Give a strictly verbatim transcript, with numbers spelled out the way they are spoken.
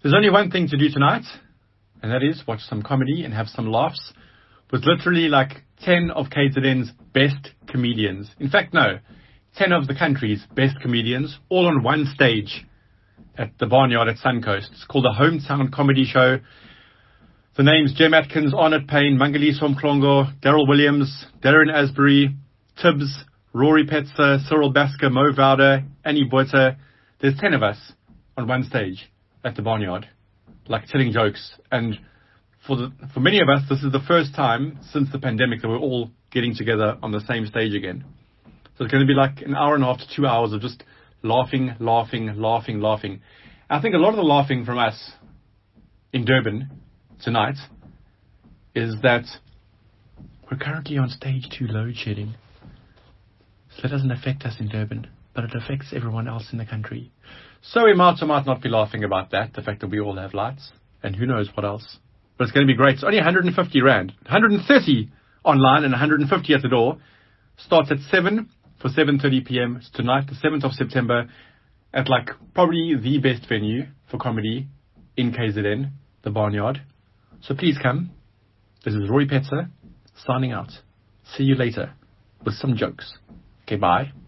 There's only one thing to do tonight, and that is watch some comedy and have some laughs with literally like ten of K Z N's best comedians. In fact, no, ten of the country's best comedians, all on one stage at the Barnyard at Suncoast. It's called the Hometown Comedy Show. The names Jem Atkins, Arnott Payne, Mangaliso Mklongo, Daryl Williams, Darren Asbury, Tibbs, Rory Petzer, Cyril Basker, Mo Vowder, Annie Buerta. There's ten of us on one stage at the Barnyard, like telling jokes. And for the, for many of us, this is the first time since the pandemic that we're all getting together on the same stage again. So it's going to be like an hour and a half to two hours of just laughing, laughing, laughing, laughing. I think a lot of the laughing from us in Durban tonight is that we're currently on stage two load shedding. So that doesn't affect us in Durban, but it affects everyone else in the country. So we might or might not be laughing about that, the fact that we all have lights, and who knows what else. But it's going to be great. It's only one hundred fifty rand. one hundred thirty online and one hundred fifty at the door. Starts at seven for seven thirty p.m. It's tonight, the seventh of September, at like probably the best venue for comedy in K Z N, the Barnyard. So please come. This is Rory Petzer signing out. See you later with some jokes. Okay, bye.